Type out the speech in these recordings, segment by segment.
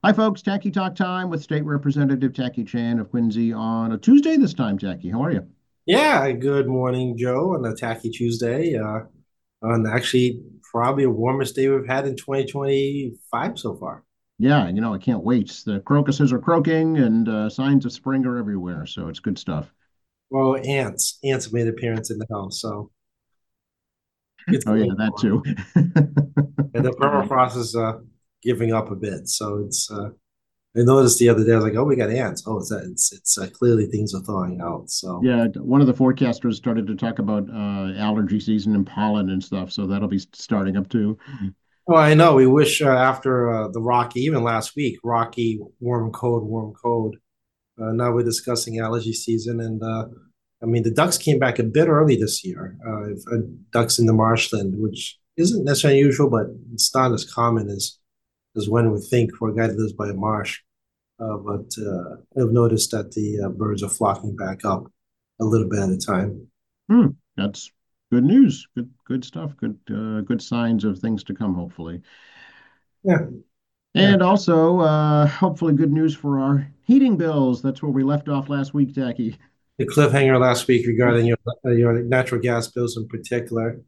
Hi, folks. Tacky Talk time with State Representative Tacky Chan of Quincy on a Tuesday this time. Tacky, how are you? Yeah, good morning, Joe, on a tacky Tuesday. On actually probably the warmest day we've had in 2025 so far. Yeah, I can't wait. The crocuses are croaking and signs of spring are everywhere, so it's good stuff. Well, ants have made an appearance in the house, so it's Oh, yeah, going that on. too. And the permafrost is giving up a bit, so it's. I noticed the other day. I was like, "Oh, we got ants." Oh, it's clearly things are thawing out. So. Yeah, one of the forecasters started to talk about allergy season and pollen and stuff, so that'll be starting up too. Well, I know. We wish after the Rocky, even last week, Rocky, warm, cold, warm, cold. Now we're discussing allergy season, and I mean the ducks came back a bit early this year. Ducks in the marshland, which isn't necessarily unusual, but it's not as common as one would think for a guy that lives by a marsh. But I've noticed that the birds are flocking back up a little bit at a time. Hmm, that's good news. Good stuff. Good signs of things to come, hopefully. Yeah, yeah. And also, hopefully, good news for our heating bills. That's where we left off last week, Tacky. The cliffhanger last week regarding your natural gas bills in particular.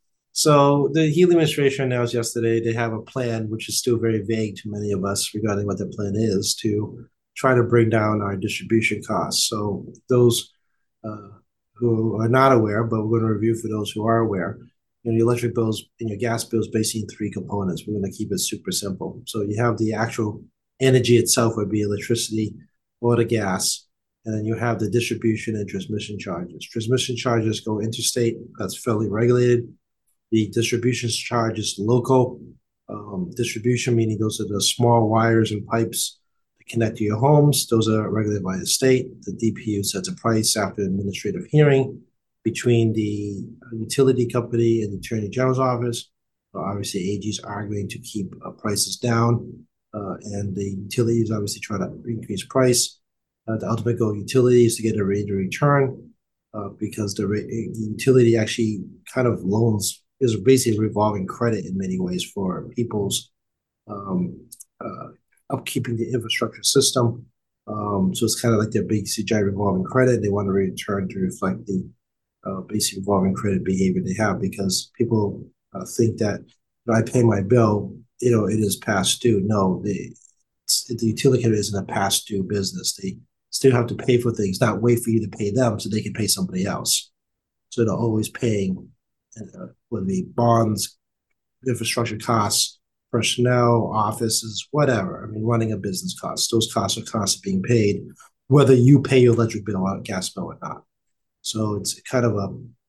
So the Healy administration announced yesterday they have a plan, which is still very vague to many of us regarding what the plan is to try to bring down our distribution costs. So those uh, who are not aware, but we're going to review for those who are aware. Your electric bills and your gas bills basically in three components. We're going to keep it super simple. So you have the actual energy itself, would be electricity or the gas, and then you have the distribution and transmission charges. Transmission charges go interstate. That's fairly regulated. The distribution charge is local distribution, meaning those are the small wires and pipes that connect to your homes. Those are regulated by the state. The DPU sets a price after administrative hearing between the utility company and the Attorney General's office. Obviously, AG is arguing to keep prices down, and the utilities obviously try to increase price. The ultimate goal of utilities to get a rate of return because the utility actually kind of loans is basically revolving credit in many ways for people's um, uh, upkeeping the infrastructure system. So it's kind of like their big CGI revolving credit. They want to return to reflect the basic revolving credit behavior they have because people think that I pay my bill, it is past due. No, the utility company isn't a past due business. They still have to pay for things, not wait for you to pay them so they can pay somebody else. So they're always paying, whether it be bonds, infrastructure costs, personnel, offices, whatever. I mean, running a business costs. Those costs are constantly being paid, whether you pay your electric bill or gas bill or not. So it's kind of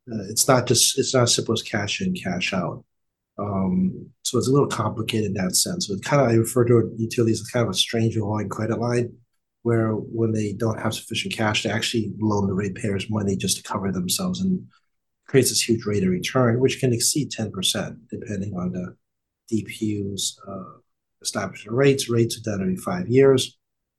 it's not as simple as cash in, cash out. So it's a little complicated in that sense. So it kind of, I refer to utilities as kind of a strange revolving credit line where when they don't have sufficient cash, they actually loan the ratepayers money just to cover themselves and creates this huge rate of return, which can exceed 10% depending on the DPU's establishment rates. Rates are done every 5 years,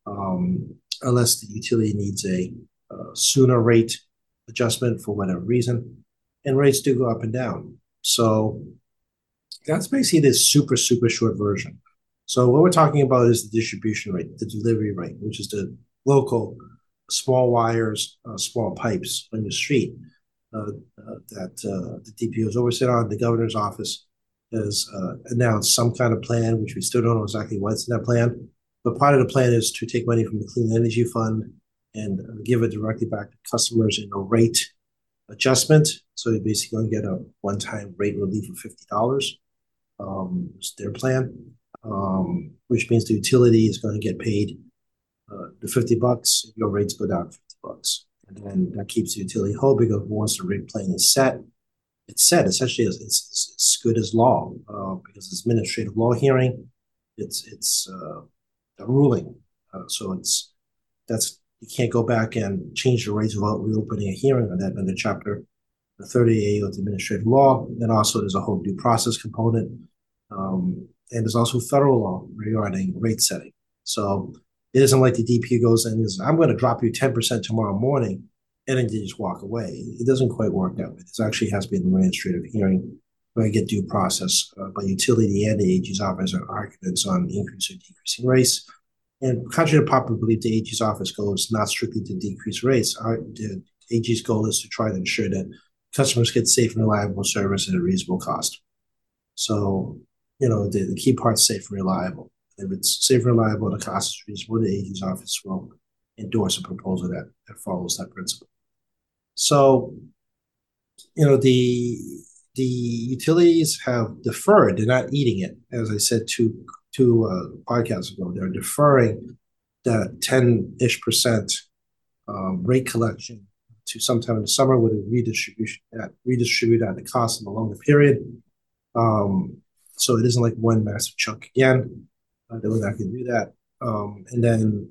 unless the utility needs a sooner rate adjustment for whatever reason. And rates do go up and down. So that's basically the super, super short version. So what we're talking about is the distribution rate, the delivery rate, which is the local small wires, small pipes on your street that the DPO is overseen on. The governor's office has announced some kind of plan, which we still don't know exactly what's in that plan. But part of the plan is to take money from the Clean Energy Fund and give it directly back to customers in a rate adjustment. So you're basically going to get a one-time rate relief of $50. It's their plan, which means the utility is going to get paid the $50. Your rates go down $50, and then that keeps the utility whole because once the rate plan is set, it's set essentially it's good as law because it's administrative law hearing. It's a ruling, so that's you can't go back and change the rates without reopening a hearing on that under Chapter 30A of the administrative law. And also there's a whole due process component. And there's also federal law regarding rate setting. So it isn't like the DP goes and says, I'm going to drop you 10% tomorrow morning, and then you just walk away. It doesn't quite work that way. This actually has to be an administrative hearing where I get due process by utility and the AG's office or arguments on increasing or decreasing rates. And contrary to popular belief, the AG's office goal is not strictly to decrease rates. The AG's goal is to try to ensure that customers get safe and reliable service at a reasonable cost. So, the key part is safe and reliable. If it's safe and reliable and the cost is reasonable, the AG's office will endorse a proposal that follows that principle. So, the utilities have deferred. They're not eating it, as I said two podcasts ago. They're deferring that 10-ish% rate collection to sometime in the summer with a redistribute at the cost in a longer period. So it isn't like one massive chunk again. They were not going to do that. And then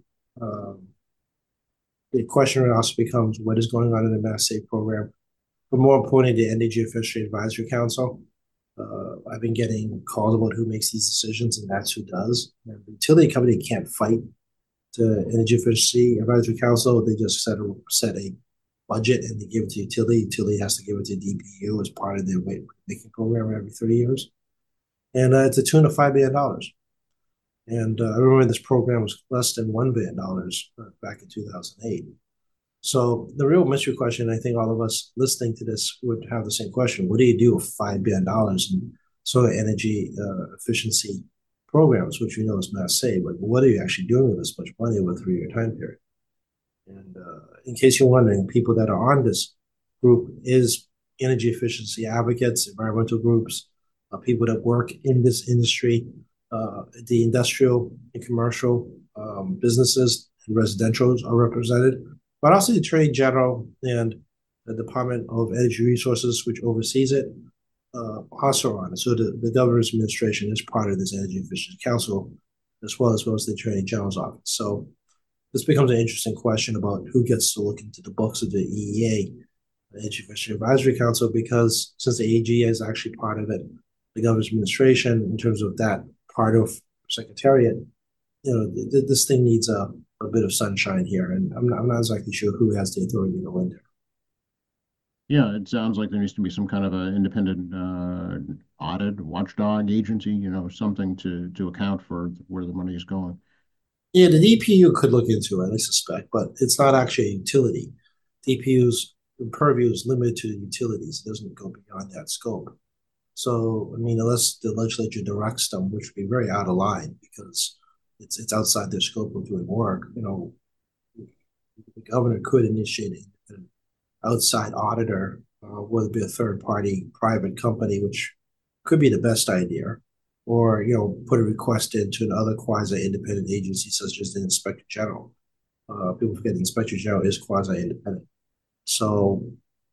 the question also becomes what is going on in the Mass Save program. But more importantly, the Energy Efficiency Advisory Council. I've been getting calls about who makes these decisions, and that's who does. And the utility company can't fight the Energy Efficiency Advisory Council. They just set a budget and they give it to utility. Utility has to give it to DPU as part of their making program every 3 years. And it's a tune of $5 billion. And I remember this program was less than $1 billion back in 2008. So the real mystery question, I think all of us listening to this would have the same question. What do you do with $5 billion in solar energy efficiency programs, which we know is Mass Save? But what are you actually doing with this much money over a 3-year time period? And in case you're wondering, people that are on this group is energy efficiency advocates, environmental groups, people that work in this industry, the industrial and commercial businesses and residentials are represented, but also the Attorney General and the Department of Energy Resources, which oversees it, also on it. So the governor's administration is part of this Energy Efficiency Council, as well as the Attorney General's office. So this becomes an interesting question about who gets to look into the books of the EEA, the Energy Efficiency Advisory Council, because since the AG is actually part of it, the governor's administration, in terms of that part of Secretariat, this thing needs a bit of sunshine here, and I'm not exactly sure who has the authority to go in there. Yeah, it sounds like there needs to be some kind of an independent audit, watchdog agency, something to account for where the money is going. Yeah, the DPU could look into it, I suspect, but it's not actually a utility. DPU's purview is limited to the utilities. It doesn't go beyond that scope. So, I mean, unless the legislature directs them, which would be very out of line because it's outside their scope of doing work, the governor could initiate an outside auditor, whether it be a third-party private company, which could be the best idea, or put a request into another quasi-independent agency such as the Inspector General. People forget the Inspector General is quasi-independent. So,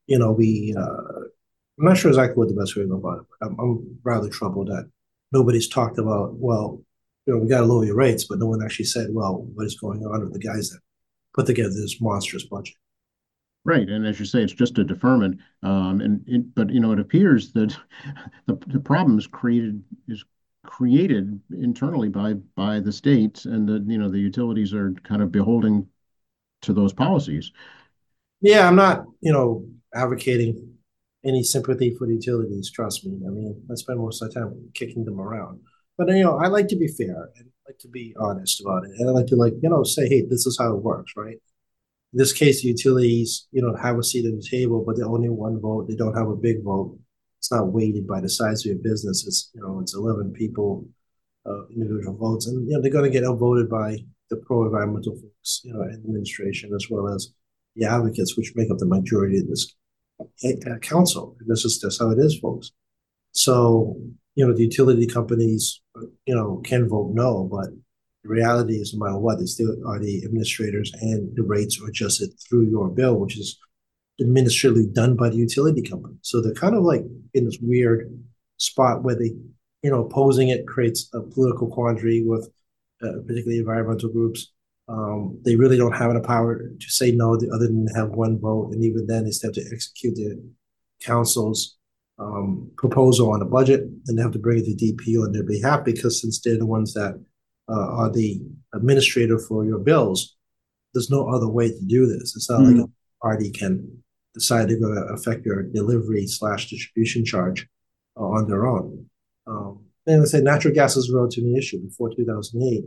I'm not sure exactly what the best way to go about it, but I'm rather troubled that nobody's talked about, well, we got to lower your rates, but no one actually said, well, what is going on with the guys that put together this monstrous budget? Right, and as you say, it's just a deferment. But it appears that the problem is created internally by the states, and the utilities are kind of beholden to those policies. Yeah, I'm not advocating any sympathy for the utilities. Trust me. I mean, I spend most of the time kicking them around. But I like to be fair and like to be honest about it, and I like to say, hey, this is how it works, right? In this case, the utilities, have a seat at the table, but they're only one vote. They don't have a big vote. It's not weighted by the size of your business. It's 11 people, individual votes, and they're going to get outvoted by the pro-environmental folks, administration, as well as the advocates, which make up the majority of this council. That's how it is, folks. So the utility companies, can vote no, but the reality is, no matter what, they still are the administrators, and the rates are adjusted through your bill, which is administratively done by the utility company. So they're kind of like in this weird spot where they, opposing it creates a political quandary with particularly environmental groups. They really don't have the power to say no other than have one vote, and even then they still have to execute the council's proposal on a budget, and they have to bring it to DPU on their behalf, because since they're the ones that are the administrator for your bills, there's no other way to do this. It's not like a party can decide they're going to affect your delivery/distribution charge on their own. And I say natural gas is a relatively issue. Before 2008,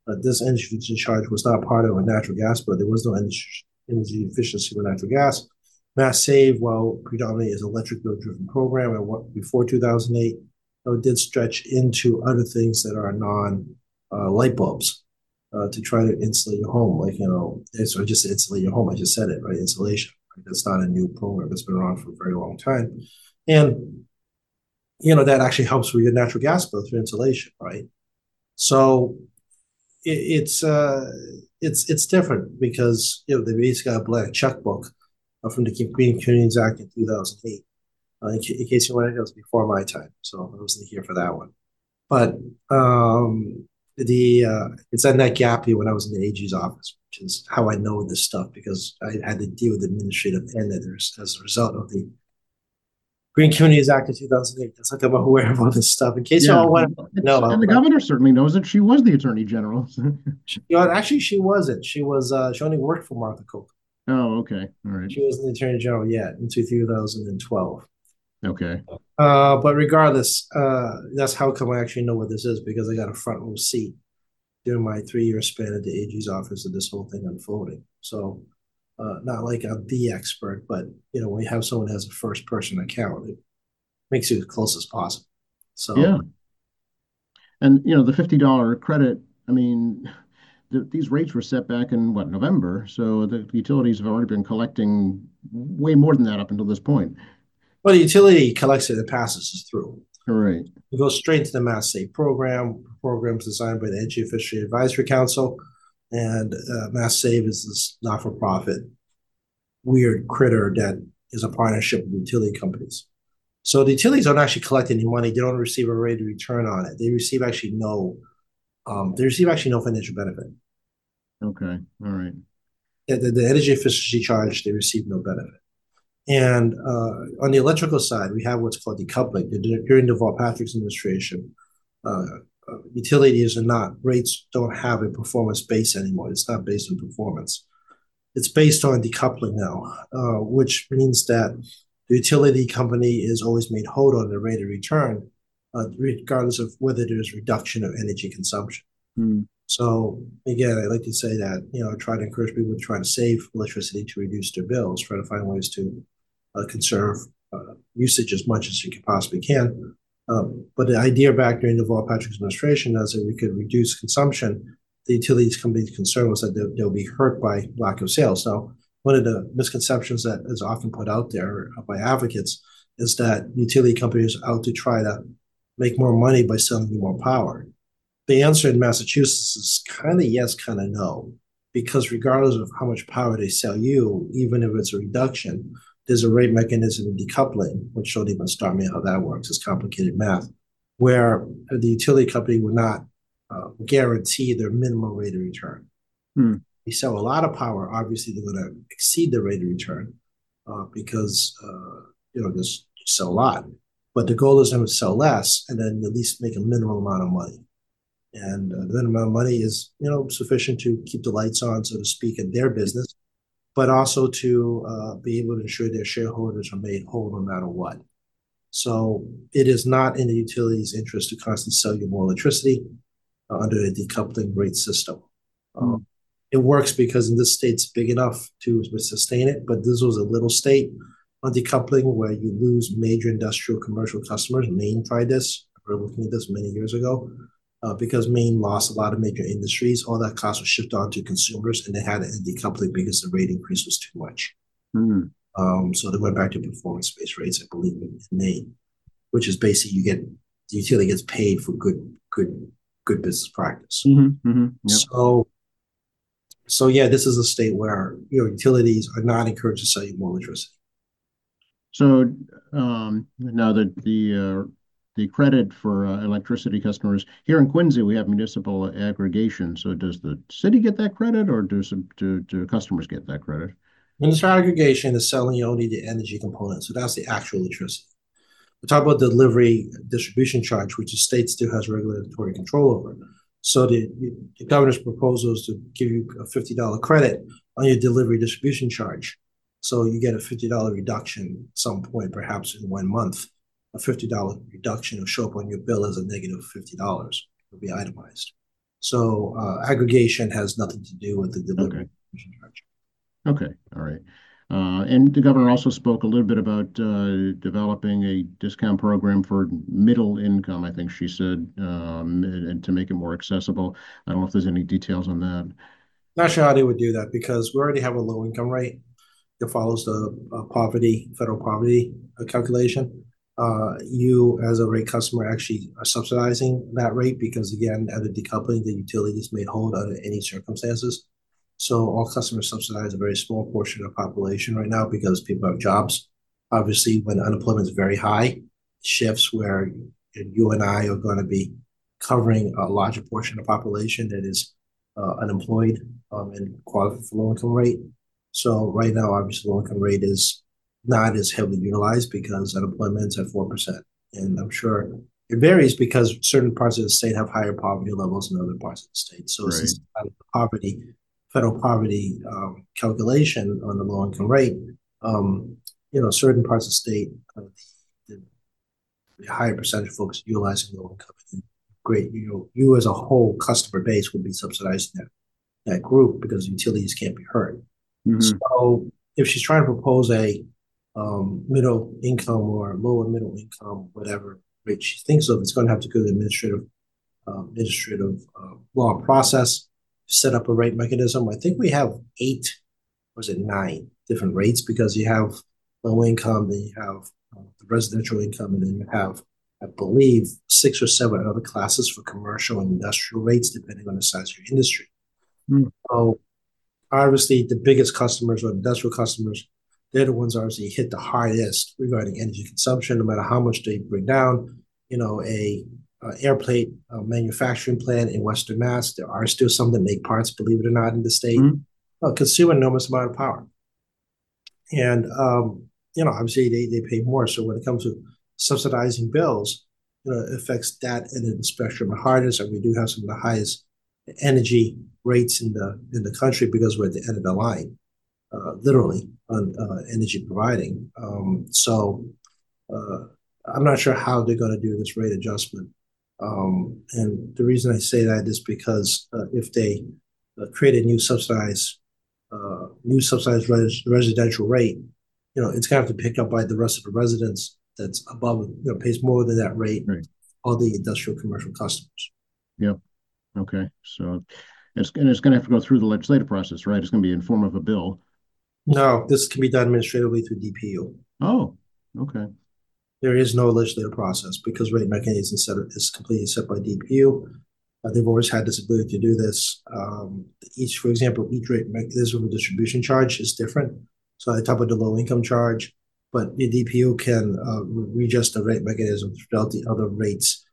This energy efficiency charge was not part of a natural gas bill. There was no energy efficiency with natural gas. Mass Save, while predominantly is an electric bill driven program, and what before 2008, it did stretch into other things that are non light bulbs to try to insulate your home. Like, it's or just insulate your home. I just said it, right? Insulation. Right? That's not a new program. It's been around for a very long time. And, that actually helps with your natural gas bill through insulation, right? So it's different because they basically got a blank checkbook from the Green Communities Act in 2008. In case you wanted, it was before my time, so I wasn't here for that one. But it's in that gap here when I was in the AG's office, which is how I know this stuff because I had to deal with administrative editors as a result of the Green Communities Act of 2008. That's like I'm aware of all this stuff. In case you Yeah. all want to know, And the governor certainly knows that she was the attorney general. actually, she wasn't. She only worked for Martha Cook. Oh, okay. All right. She wasn't the attorney general yet until 2012. Okay. But regardless, that's how come I actually know what this is because I got a front row seat during my 3-year span at the AG's office of this whole thing unfolding. So, not like I'm the expert, but when you have someone who has a first person account, it makes you as close as possible. Yeah. So, And the $50 credit, I mean, these rates were set back in what, November? So the utilities have already been collecting way more than that up until this point. well, the utility collects it and passes it through. All right. It goes straight to the Mass Save program. Programs designed by the Energy Efficiency Advisory Council, and Mass Save is this not-for-profit weird critter that is a partnership with utility companies. So the utilities don't actually collect any money. They don't receive a rate of return on it. They receive actually no financial benefit. Okay. All right. The energy efficiency charge, they receive no benefit. And on the electrical side, we have what's called decoupling. During the Deval Patrick's administration, utilities rates don't have a performance base anymore. It's not based on performance. It's based on decoupling now, which means that the utility company is always made whole on the rate of return, regardless of whether there's reduction of energy consumption. Hmm. So again, I like to say that I try to encourage people to try to save electricity to reduce their bills, try to find ways to conserve usage as much as you can possibly can. But the idea back during the Deval Patrick's administration is that we could reduce consumption. The utilities company's concern was that they'll be hurt by lack of sales. Now, one of the misconceptions that is often put out there by advocates is that utility companies are out to try to make more money by selling you more power. The answer in Massachusetts is kind of yes, kind of no, because regardless of how much power they sell you, even if it's a reduction, there's a rate mechanism in decoupling, which don't even start me how that works. It's complicated math, where the utility company would not guarantee their minimum rate of return. Hmm. They sell a lot of power. Obviously, they're going to exceed the rate of return because just sell a lot. But the goal is them to sell less and then at least make a minimum amount of money. And the minimum amount of money is sufficient to keep the lights on, so to speak, in their business, but also to be able to ensure their shareholders are made whole no matter what. So it is not in the utility's interest to constantly sell you more electricity under a decoupling rate system. It works because in this state's big enough to sustain it, but this was a little state on decoupling where you lose major industrial commercial customers. Maine tried this. We were looking at this many years ago. Because Maine lost a lot of major industries, all that cost was shifted on to consumers, and they had to end decoupling because the rate increase was too much. So they went back to performance-based rates, I believe, in Maine, which is basically the utility gets paid for good business practice. Yep. So yeah, this is a state where utilities are not encouraged to sell you more electricity. So now that the credit for electricity customers here in Quincy, we have municipal aggregation. So does the city get that credit, or do customers get that credit? Municipal aggregation is selling only the energy component, so that's the actual electricity. We talk about delivery distribution charge, which the state still has regulatory control over. So the governor's proposal is to give you a $50 credit on your delivery distribution charge. So you get a $50 reduction at some point, perhaps in 1 month. A $50 reduction will show up on your bill as a negative $50. It'll be itemized. So aggregation has nothing to do with the delivery Okay. charge. Okay. All right. And the governor also spoke a little bit about developing a discount program for middle income, I think she said, and to make it more accessible. I don't know if there's any details on that. Not sure how they would do that because we already have a low income rate that follows the federal poverty calculation. You, as a rate customer, actually are subsidizing that rate because, again, at the decoupling, the utility is made whole under any circumstances. So all customers subsidize a very small portion of the population right now because people have jobs. Obviously, when unemployment is very high, shifts where you and I are going to be covering a larger portion of the population that is unemployed and qualified for low income rate. So right now, obviously, low income rate is not as heavily utilized because unemployment's at 4%. And I'm sure it varies because certain parts of the state have higher poverty levels than other parts of the state. So Right. since poverty, federal poverty calculation on the low income rate, certain parts of the state, the, the higher percentage of folks utilizing low income. Great, you as a whole customer base would be subsidizing that group because utilities can't be hurt. Hmm. So if she's trying to propose a middle income or lower middle income, whatever rate she thinks of, it's going to have to go to the administrative law process, set up a rate mechanism. I think we have 8, or is it 9 different rates because you have low income, then you have the residential income, and then you have, I believe, 6 or 7 other classes for commercial and industrial rates, depending on the size of your industry. So obviously, the biggest customers or industrial customers, they're the ones obviously hit the hardest regarding energy consumption, no matter how much they bring down. A air plate manufacturing plant in Western Mass, there are still some that make parts, believe it or not, in the state, Hmm. consume an enormous amount of power. And, obviously they pay more. So when it comes to subsidizing bills, it affects that end of the spectrum the hardest. And we do have some of the highest energy rates in the country because we're at the end of the line, literally on energy providing. So I'm not sure how they're going to do this rate adjustment. And the reason I say that is because if they create a new subsidized residential rate, it's going to have to pick up by the rest of the residents that's above, pays more than that rate, Right. all the industrial commercial customers. Yep. Okay. So it's going to have to go through the legislative process, right? It's going to be in form of a bill. No, this can be done administratively through DPU. Oh, okay. There is no legislative process because rate mechanism is completely set by DPU. They've always had this ability to do this. For example, each rate mechanism of distribution charge is different. So I talk about the low income charge, but the DPU can readjust the rate mechanism throughout the other rates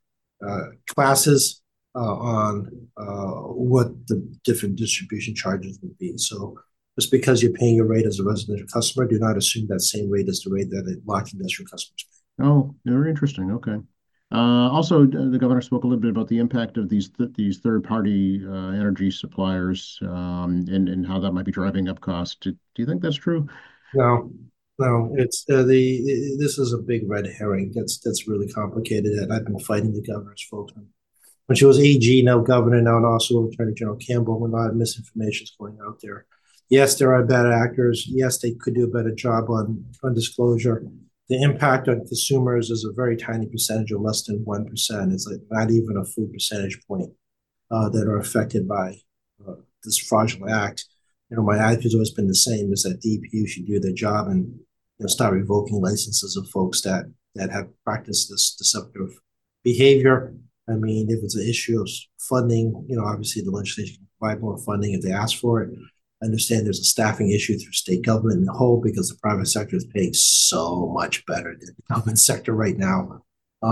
classes on what the different distribution charges would be. So just because you're paying your rate as a residential customer, do not assume that same rate is the rate that a large industrial customers pay. Oh, very interesting. Okay. Also, the governor spoke a little bit about the impact of these third-party energy suppliers, and how that might be driving up costs. Do you think that's true? No, no, it's this is a big red herring. That's really complicated. And I've been fighting the governor's folks when she was AG, now governor, now and also Attorney General Campbell. When a lot of misinformation is going out there. Yes, there are bad actors. Yes, they could do a better job on disclosure. The impact on consumers is a very tiny percentage, or less than 1%. It's like not even a full percentage point that are affected by this fraudulent act. My attitude has always been the same: is that DPU should do their job and start revoking licenses of folks that have practiced this deceptive behavior. I mean, if it's an issue of funding, obviously the legislature can provide more funding if they ask for it. I understand there's a staffing issue through state government in the whole because the private sector is paying so much better than the government sector right now.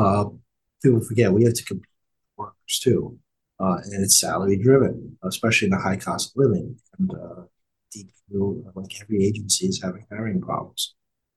People forget we have to compete with workers too, and it's salary driven, especially in the high cost of living. And DPU, like every agency, is having hiring problems.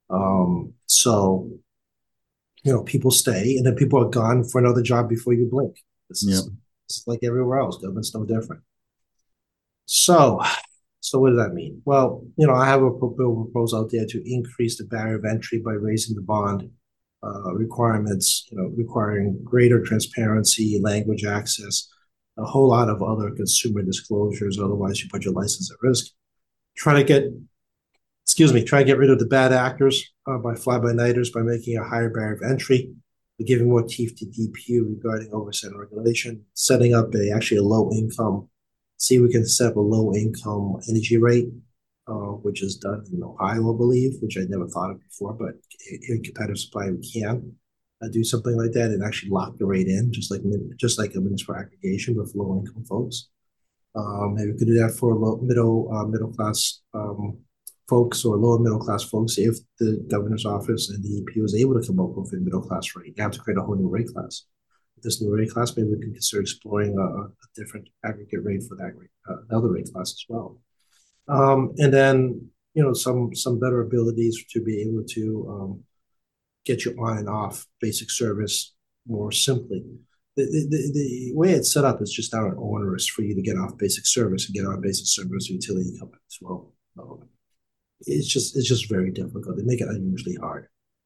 So people stay and then people are gone for another job before you blink. This Yep. is, this is like everywhere else. Government's no different. So, what does that mean? Well, I have a proposal out there to increase the barrier of entry by raising the bond requirements, requiring greater transparency, language access, a whole lot of other consumer disclosures. Otherwise, you put your license at risk. Try to get, excuse me, try to get rid of the bad actors by fly-by-nighters by making a higher barrier of entry, by giving more teeth to DPU regarding oversight and regulation, setting up actually a low income, see if we can set up a low income energy rate, which is done in Ohio, I believe, which I never thought of before, but in competitive supply we can do something like that and actually lock the rate in, just like a municipal aggregation with low income folks. Maybe we could do that for middle class folks or lower middle class folks if the governor's office and the EP was able to come up with a middle class rate. You have to create a whole new rate class. With this new rate class, maybe we can consider exploring a different aggregate rate for that rate, another rate class as well. And then some better abilities to be able to get you on and off basic service more simply. The way it's set up is just not onerous for you to get off basic service and get on basic service utility company as well. It's just very difficult. They make it unusually hard.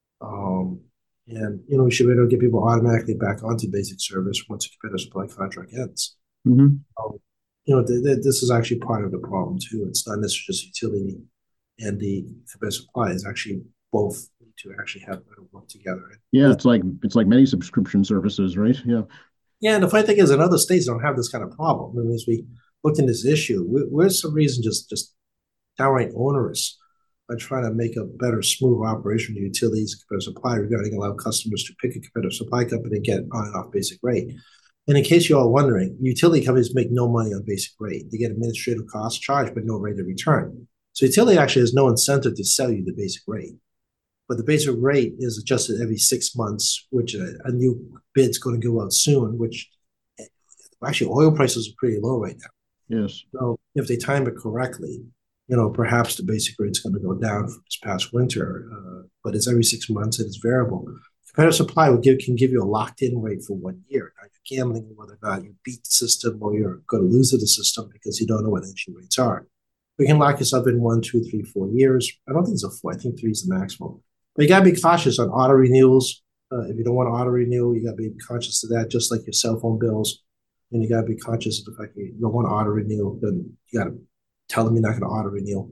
And we should be able to get people automatically back onto basic service once a competitive supply contract ends. Mm-hmm. This is actually part of the problem too. It's not necessarily just utility and the competitive supply. It's actually both to actually have better work together. Yeah, it's like many subscription services, right? Yeah. Yeah, and the funny thing is, in other states don't have this kind of problem. I mean, as we looked into this issue, where's some reason just downright onerous by trying to make a better, smooth operation of utilities and competitive supply regarding allow customers to pick a competitive supply company and get on and off basic rate. And in case you're all wondering, utility companies make no money on basic rate. They get administrative costs charged, but no rate of return. So utility actually has no incentive to sell you the basic rate. But the basic rate is adjusted every 6 months, which a new bid's going to go out soon, which actually oil prices are pretty low right now. Yes. So if they time it correctly, perhaps the basic rate's going to go down for this past winter, but it's every 6 months and it's variable. Competitive supply can give you a locked-in rate for 1 year. Now you're gambling whether or not you beat the system or you're going to lose to the system because you don't know what energy rates are. We can lock yourself in 1, 2, 3, 4 years. I don't think it's a 4. I think 3 is the maximum. But you got to be cautious on auto renewals. If you don't want to auto renew, you got to be conscious of that, just like your cell phone bills. And you got to be conscious of the fact that you don't want to auto renew. Then you got to tell them you're not going to auto renew.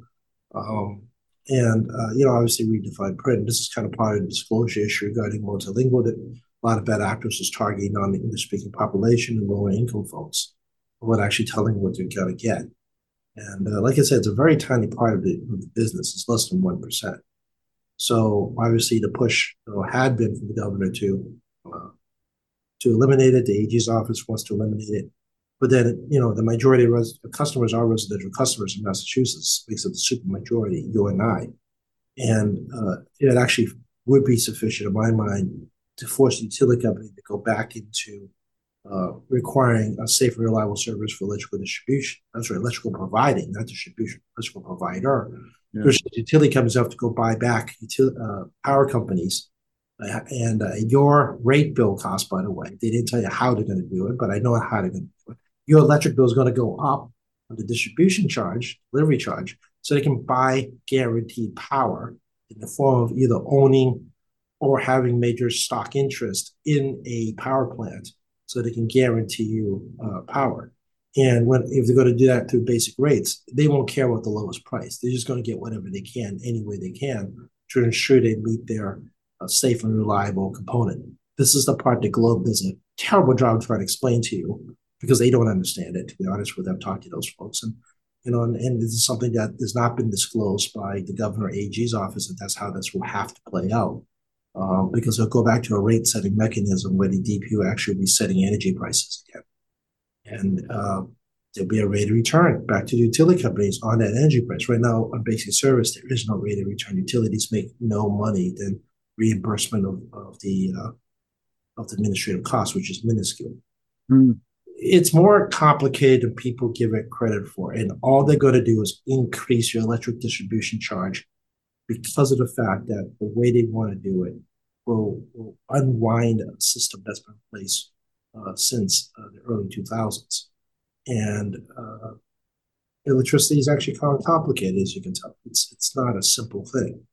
Obviously redefine print. This is kind of part of the disclosure issue regarding multilingual that a lot of bad actors is targeting on the English-speaking population and lower income folks, without actually telling what they're going to get. And like I said, it's a very tiny part of the business. It's less than 1%. So obviously the push had been from the governor to eliminate it. The AG's office wants to eliminate it. But then, the majority of customers are residential customers in Massachusetts, makes up the super majority, you and I. And it actually would be sufficient, in my mind, to force the utility company to go back into requiring a safe and reliable service for electrical distribution. That's right, electrical providing, not distribution, electrical provider. Yeah. Which utility companies have to go buy back power companies. And your rate bill cost, by the way, they didn't tell you how they're going to do it, but I know how they're going to do it. Your electric bill is going to go up on the distribution charge, delivery charge, so they can buy guaranteed power in the form of either owning or having major stock interest in a power plant so they can guarantee you power. And if they're going to do that through basic rates, they won't care about the lowest price. They're just going to get whatever they can, any way they can, to ensure they meet their safe and reliable component. This is the part that Globe does a terrible job trying to explain to you because they don't understand it, to be honest with them, talk to those folks. And this is something that has not been disclosed by the governor AG's office, and that's how this will have to play out. Because they'll go back to a rate setting mechanism where the DPU actually will be setting energy prices again. And there'll be a rate of return back to the utility companies on that energy price. Right now, on basic service, there is no rate of return. Utilities make no money than reimbursement of the administrative cost, which is minuscule. Mm. It's more complicated than people give it credit for. And all they're going to do is increase your electric distribution charge because of the fact that the way they want to do it will unwind a system that's been in place since the early 2000s. And electricity is actually kind of complicated, as you can tell. It's not a simple thing.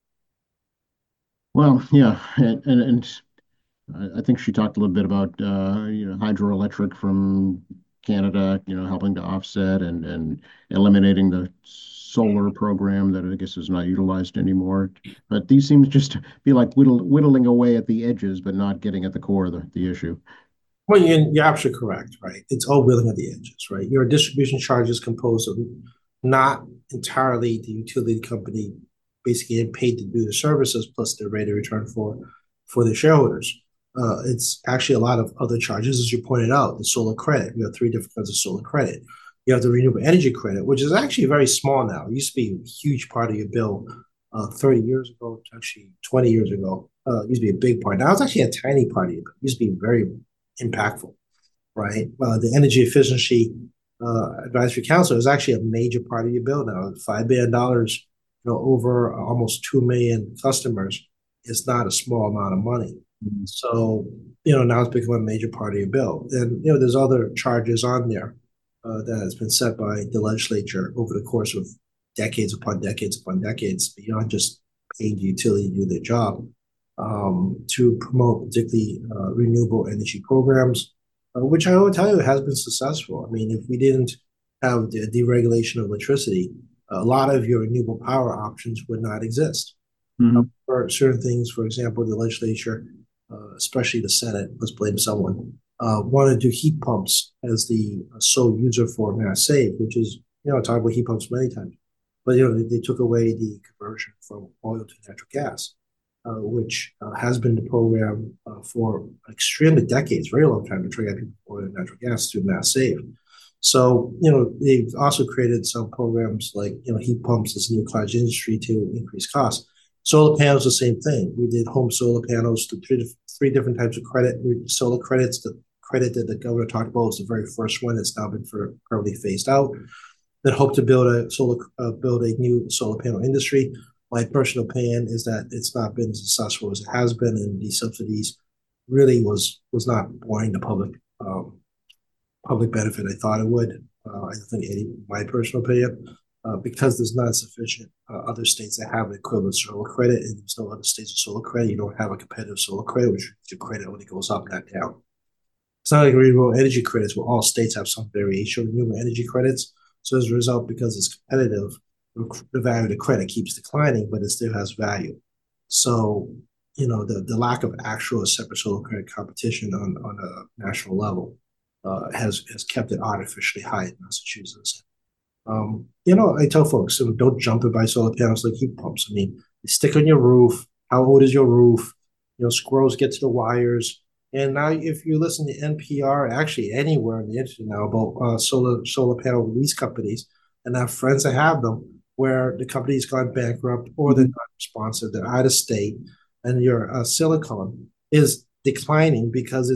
Well, yeah, and I think she talked a little bit about hydroelectric from Canada, helping to offset and eliminating the solar program that I guess is not utilized anymore. But these seem just to be like whittling away at the edges, but not getting at the core of the issue. Well, you're absolutely correct, right? It's all willing at the edges, right? Your distribution charge is composed of not entirely the utility company basically getting paid to do the services plus the rate of return for the shareholders. It's actually a lot of other charges, as you pointed out. The solar credit. We have three different kinds of solar credit. You have the renewable energy credit, which is actually very small now. It used to be a huge part of your bill 30 years ago, actually 20 years ago. It used to be a big part. Now it's actually a tiny part of your bill. It used to be very impactful, right? The Energy Efficiency Advisory Council is actually a major part of your bill now. $5 billion, over almost 2 million customers is not a small amount of money. So, now it's become a major part of your bill. And, there's other charges on there that has been set by the legislature over the course of decades upon decades upon decades, beyond just paying the utility to do their job, to promote particularly renewable energy programs, which I will tell you has been successful. I mean, if we didn't have the deregulation of electricity, a lot of your renewable power options would not exist. Mhm. For certain things, for example, the legislature, especially the Senate, let's blame someone, wanted to do heat pumps as the sole user for Mass Save, which is, talked about heat pumps many times. But, they took away the conversion from oil to natural gas, which has been the program for extremely decades, very long time, to try to get people oil and natural gas through Mass Save. So, they've also created some programs like, heat pumps as a new cottage industry to increase costs. Solar panels, the same thing. We did home solar panels to three different types of credit. Solar credits, the credit that the governor talked about was the very first one that's now been currently phased out. That hope to build a new solar panel industry. My personal opinion is that it's not been as successful as it has been, and the subsidies really was not buying the public benefit I thought it would. I think, my personal opinion, because there's not sufficient other states that have an equivalent solar credit, and there's no other states with solar credit. You don't have a competitive solar credit, which your credit only goes up, not down. It's not like renewable energy credits where all states have some variation of renewable energy credits. So as a result, because it's competitive, the value of the credit keeps declining, but it still has value. So, the lack of actual separate solar credit competition on a national level has kept it artificially high in Massachusetts. I tell folks, don't jump and buy solar panels like heat pumps. I mean, they stick on your roof. How old is your roof? Squirrels get to the wires. And now, if you listen to NPR, actually anywhere on the internet now about solar panel lease companies, and I have friends that have them, where the company's gone bankrupt or they're not responsive, they're out of state, and your silicon is declining because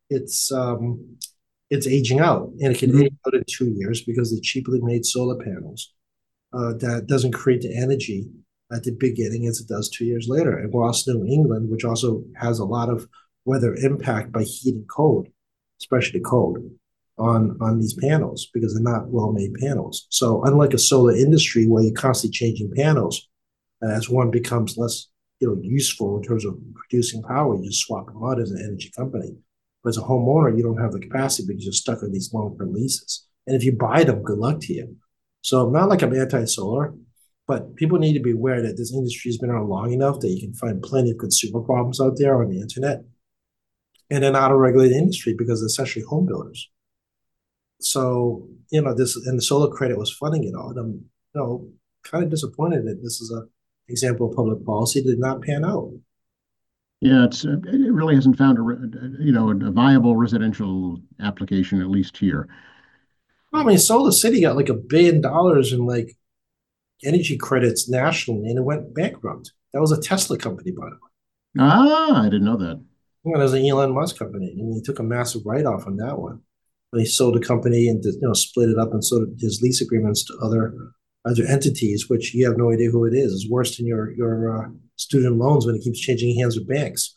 it's aging out, and it can age out in 2 years because they cheaply made solar panels that doesn't create the energy at the beginning as it does 2 years later. And whilst New England, which also has a lot of weather impact by heat and cold, especially cold, on these panels because they're not well-made panels. So unlike a solar industry where you're constantly changing panels, as one becomes less useful in terms of producing power, you just swap them out as an energy company. But as a homeowner, you don't have the capacity because you're stuck on these long-term leases. And if you buy them, good luck to you. So not like I'm anti-solar, but people need to be aware that this industry has been around long enough that you can find plenty of consumer problems out there on the internet. And they're not a regulated industry because they're essentially home builders. So, this, and the solar credit was funding it all. And I'm, kind of disappointed that this is an example of public policy that did not pan out. Yeah, it really hasn't found a viable residential application, at least here. Well, I mean, Solar City got like $1 billion in like energy credits nationally, and it went bankrupt. That was a Tesla company, by the way. Ah, I didn't know that. Well, it was an Elon Musk company, and he took a massive write-off on that one. But he sold the company and split it up and sold his lease agreements to other entities, which you have no idea who it is. It's worse than your student loans when it keeps changing hands with banks.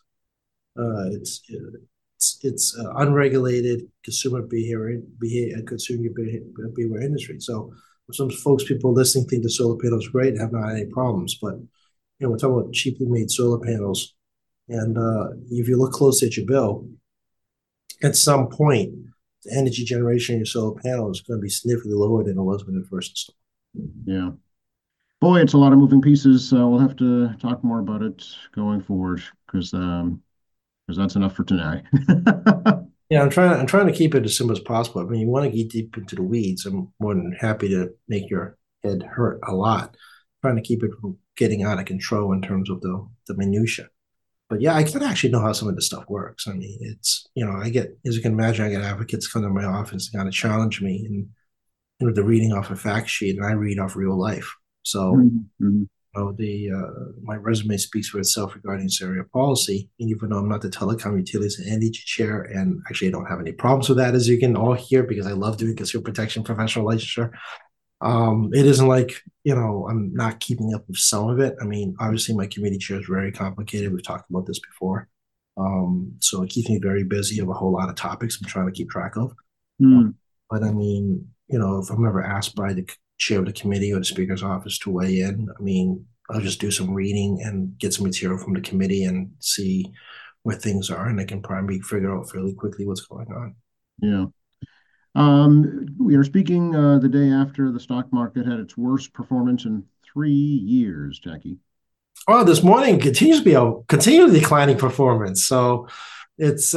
It's unregulated consumer behavior industry. So some folks, people listening think the solar panels great and have not had any problems, but we're talking about cheaply made solar panels, and if you look close at your bill, at some point the energy generation in your solar panel is going to be significantly lower than it was when it first installed. Yeah. Boy, it's a lot of moving pieces. We'll have to talk more about it going forward because that's enough for tonight. Yeah, I'm trying to keep it as simple as possible. I mean, you want to get deep into the weeds. I'm more than happy to make your head hurt a lot. Trying to keep it from getting out of control in terms of the minutia. But yeah, I can actually know how some of this stuff works. I mean, it's I get, as you can imagine, I get advocates come to my office to kind of challenge me, and they're reading off a fact sheet, and I read off real life. So Mhm. the my resume speaks for itself regarding this area of policy. And even though I'm not the telecom utilities and energy chair, and actually I don't have any problems with that, as you can all hear, because I love doing consumer protection professional licensure. It isn't like I'm not keeping up with some of it. I mean, obviously my committee chair is very complicated. We've talked about this before. So it keeps me very busy of a whole lot of topics I'm trying to keep track of. Mm. But I mean, if I'm ever asked by the chair of the committee or the speaker's office to weigh in, I mean, I'll just do some reading and get some material from the committee and see where things are, and I can probably figure out fairly quickly what's going on. Yeah. We are speaking the day after the stock market had its worst performance in 3 years, Jackie. Oh, this morning continues to be a continually declining performance. So it's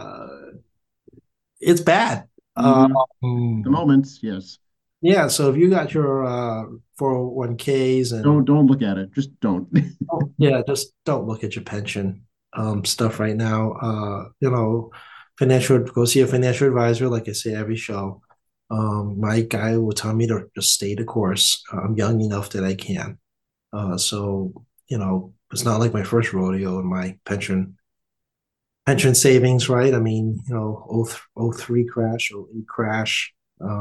it's bad. Hmm. At the Um, moment, yes. yeah. So if you got your 401ks and Don't look at it. Just don't. yeah, just don't look at your pension stuff right now. Financial go see a financial advisor, like I say every show. My guy will tell me to just stay the course. I'm young enough that I can. So it's not like my first rodeo in my pension savings, right? I mean, oh 03 crash, oh 08 crash.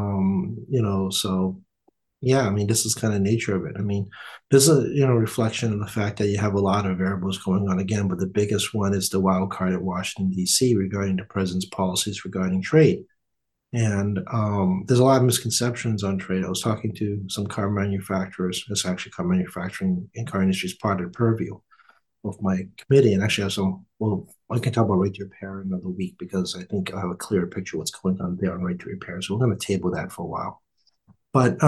So yeah, I mean, this is kind of nature of it. I mean, this is a reflection of the fact that you have a lot of variables going on again, but the biggest one is the wild card at Washington D.C. regarding the president's policies regarding trade. And there's a lot of misconceptions on trade. I was talking to some car manufacturers. It's actually car manufacturing and car industry is part of the purview of my committee. And actually, I have some. Well, I can talk about right to repair another week because I think I have a clearer picture of what's going on there on right to repair. So we're going to table that for a while. But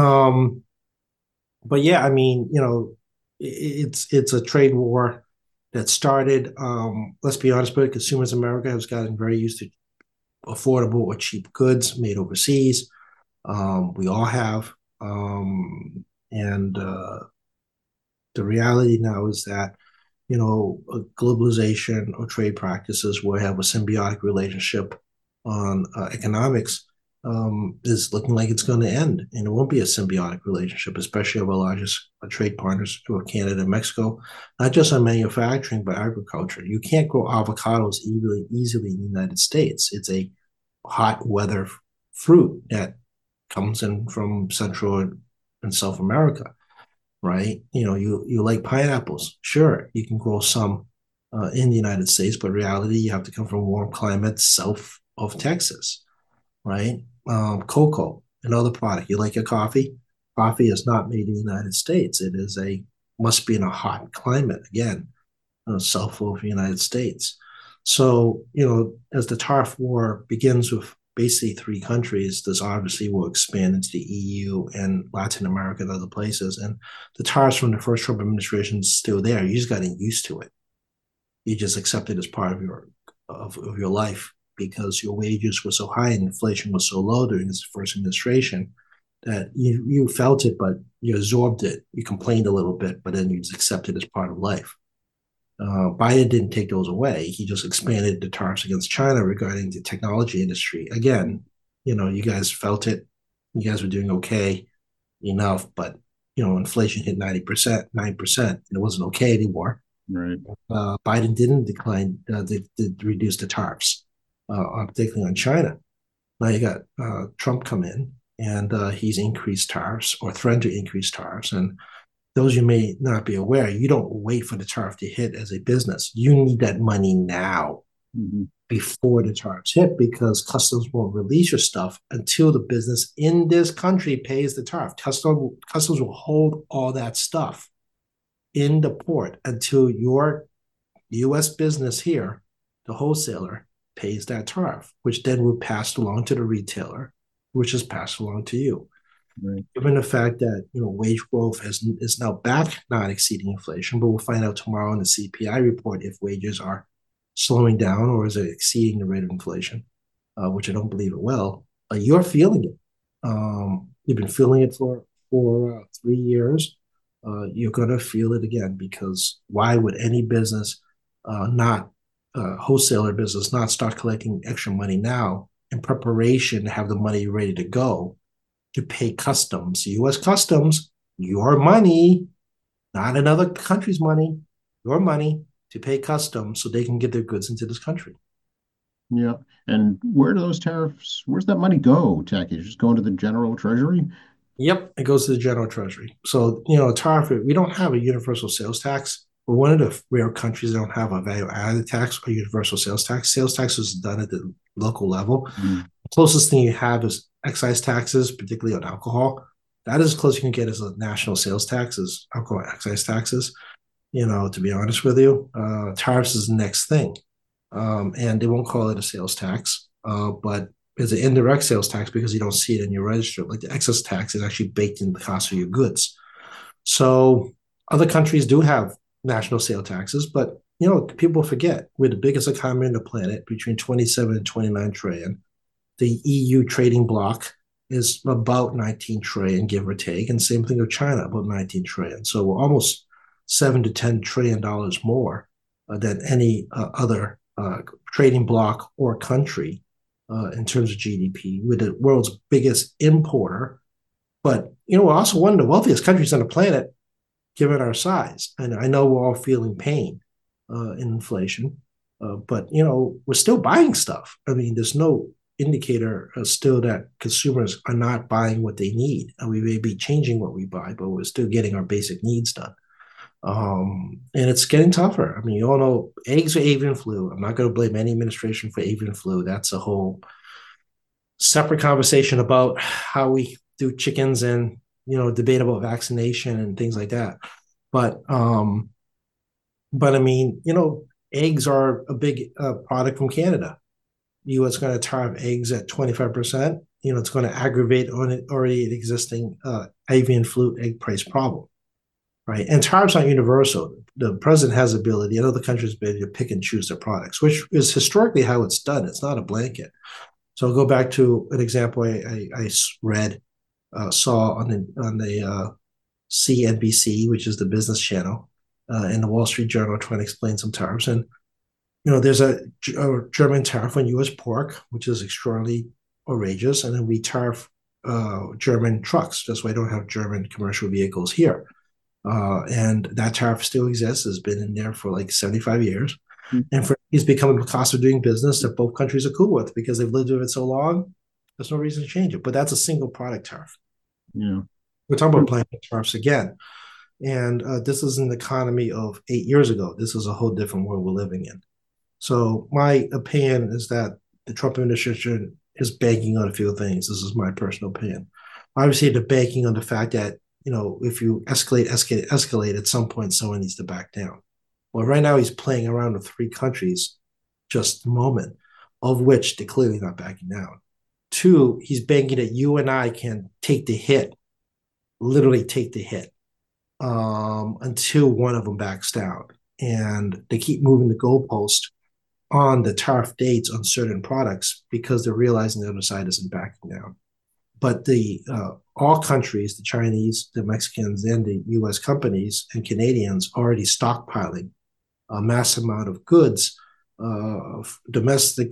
yeah, I mean, it's a trade war that started. Let's be honest, but consumers in America has gotten very used to affordable or cheap goods made overseas. We all have, and the reality now is that globalization or trade practices will have a symbiotic relationship on economics is looking like it's going to end, and it won't be a symbiotic relationship, especially of our largest trade partners who are Canada and Mexico, not just on manufacturing but agriculture. You can't grow avocados easily in the United States. It's a hot weather fruit that comes in from Central and South America, right? You like pineapples. Sure, you can grow some in the United States, but reality, you have to come from warm climates south of Texas, right? Cocoa, another product. You like your coffee? Coffee is not made in the United States. It is must be in a hot climate again, south of the United States. So, as the tariff war begins with basically three countries, this obviously will expand into the EU and Latin America and other places. And the tariffs from the first Trump administration is still there. You just got used to it. You just accept it as part of your life because your wages were so high and inflation was so low during this first administration that you felt it, but you absorbed it. You complained a little bit, but then you just accept it as part of life. Biden didn't take those away. He just expanded the tariffs against China regarding the technology industry. Again, you guys felt it. You guys were doing okay enough, but inflation hit 90%, 9%, and it wasn't okay anymore. Right. Biden didn't decline, did reduce the tariffs, particularly on China. Now you got Trump come in, and he's increased tariffs or threatened to increase tariffs, and those you may not be aware, you don't wait for the tariff to hit as a business. You need that money now Hmm. before the tariffs hit because customs won't release your stuff until the business in this country pays the tariff. Customs will hold all that stuff in the port until your U.S. business here, the wholesaler, pays that tariff, which then will pass along to the retailer, which is passed along to you. Right. Given the fact that wage growth is now back, not exceeding inflation, but we'll find out tomorrow in the CPI report if wages are slowing down or is it exceeding the rate of inflation, which I don't believe it will. You're feeling it. You've been feeling it for 3 years. You're gonna feel it again because why would any business, not wholesaler business, not start collecting extra money now in preparation to have the money ready to go to pay customs? U.S. customs, your money, not another country's money, your money to pay customs so they can get their goods into this country. Yeah. And where do those tariffs, where's that money go, Tacky? Just go into the general treasury? Yep, it goes to the general treasury. So, tariff, we don't have a universal sales tax. We're one of the rare countries that don't have a value added tax or universal sales tax. Sales tax is done at the local level. Mm. The closest thing you have is excise taxes, particularly on alcohol. That is as close you can get as a national sales tax, as alcohol excise taxes. To be honest with you, tariffs is the next thing. And they won't call it a sales tax, but it's an indirect sales tax because you don't see it in your register. Like the excess tax is actually baked in the cost of your goods. So other countries do have national sale taxes, but people forget we're the biggest economy on the planet, between 27 and 29 trillion. The EU trading bloc is about 19 trillion, give or take, and same thing with China, about 19 trillion. So we're almost $7 to $10 trillion more than any other trading bloc or country in terms of GDP. We're the world's biggest importer, but we're also one of the wealthiest countries on the planet, given our size. And I know we're all feeling pain in inflation, but we're still buying stuff. I mean, there's no indicator still that consumers are not buying what they need. And we may be changing what we buy, but we're still getting our basic needs done. And it's getting tougher. I mean, you all know eggs or avian flu. I'm not going to blame any administration for avian flu. That's a whole separate conversation about how we do chickens and debate about vaccination and things like that. But I mean, eggs are a big product from Canada. U.S. going to tariff eggs at 25%. It's going to aggravate on it already an existing avian flu egg price problem. Right. And tariffs aren't universal. The president has the ability, and other countries ability to pick and choose their products, which is historically how it's done. It's not a blanket. So I'll go back to an example I saw on the CNBC, which is the business channel, in the Wall Street Journal, trying to explain some tariffs. And there's a German tariff on U.S. pork, which is extraordinarily outrageous, and then we tariff German trucks. That's why I don't have German commercial vehicles here. And that tariff still exists. Has been in there for like 75 years. Mm. And it's becoming a cost of doing business that both countries are cool with because they've lived with it so long. There's no reason to change it. But that's a single product tariff. Yeah. We're talking about blanket tariffs again. And this is an economy of 8 years ago. This is a whole different world we're living in. So my opinion is that the Trump administration is banking on a few things. This is my personal opinion. Obviously, they're banking on the fact that if you escalate, at some point, someone needs to back down. Well, right now he's playing around with 3 countries, just a moment, of which they're clearly not backing down. 2, he's banking that you and I can take the hit, literally take the hit, until one of them backs down. And they keep moving the goalpost on the tariff dates on certain products because they're realizing the other side isn't backing down. But all countries, the Chinese, the Mexicans, and the U.S. companies and Canadians already stockpiling a mass amount of goods, domestic,